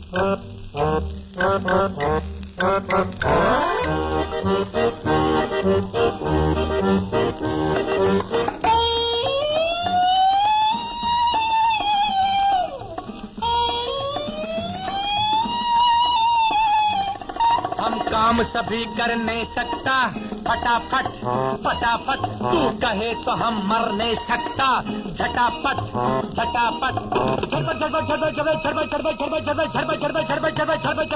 काम सभी कर नहीं सकता, फटाफट फटाफट तू कहे तो हम मर नहीं सकता, झटापट झटापट झटपट झटपट झटपट झटपट झटपट झटपट झटपट झटपट झटपट झटपट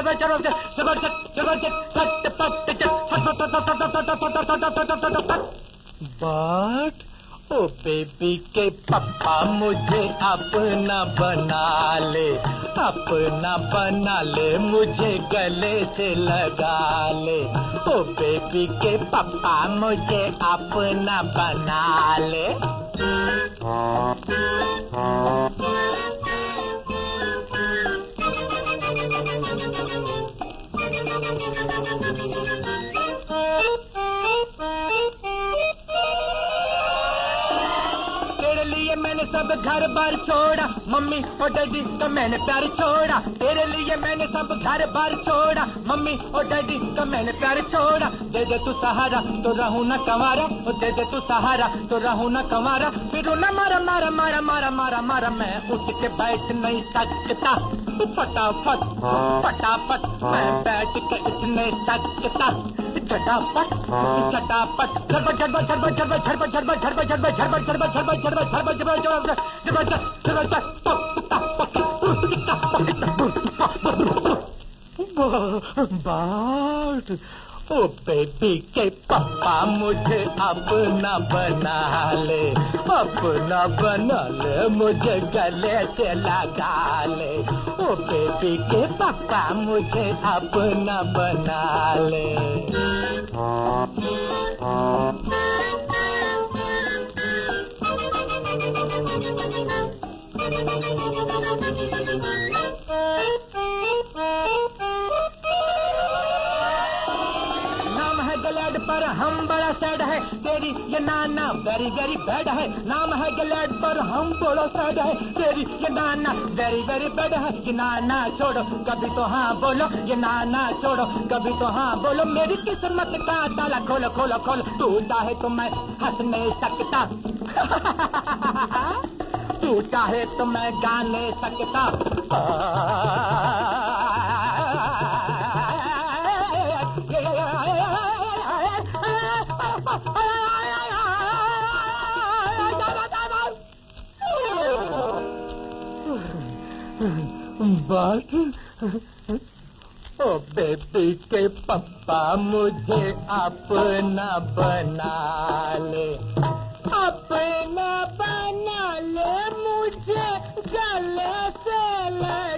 झटपट झटपट। बट ओ बेबी के पप्पा मुझे अपना बना ले, अपना बना ले, मुझे गले से लगा ले। ओ बेबी के पप्पा मुझे अपना बना ले। मैंने सब घर बार छोड़ा, मम्मी और डैडी का मैंने प्यार छोड़ा। तेरे लिए मैंने सब घर बार छोड़ा, मम्मी और डैडी का मैंने प्यार छोड़ा। दे दे तू सहारा तो रहूं न कंवारा, दे दे तू सहारा तो रहूं न कंवारा। फिर न मारा मारा मारा मारा मारा मारा, मैं उठ के बैठ नहीं सकता। फटाफट फटाफट मैं बैठ के उठ नहीं सकता। झटापट झटापट झटपट झटपट झटपट झटपट झटपट झटपट झटपट झटपट झटपट झटपट झटपट। ओ बेबी के पापा मुझे अपना बना ले, अपना बना ले, मुझे गले से लगा ले। ओ बेबी के पापा मुझे अपना बना ले। गलैड पर हम बड़ा सैड है, तेरी ये नाना वेरी वेरी बैड है। नाम है गलैड पर हम बड़ा सैड है, तेरी ये नाना वेरी वेरी बैड है। ये नाना छोड़ो कभी तो हाँ बोलो, ये नाना छोड़ो कभी तो हाँ बोलो। मेरी किस्मत का ताला खोलो खोलो खोलो, तू चाहे तो मैं हंस नहीं सकता। तू चाहे तो मैं गा नहीं सकता। बात ओ बेबी के पप्पा मुझे अपना बना ले, अपना बना ले, मुझे गले से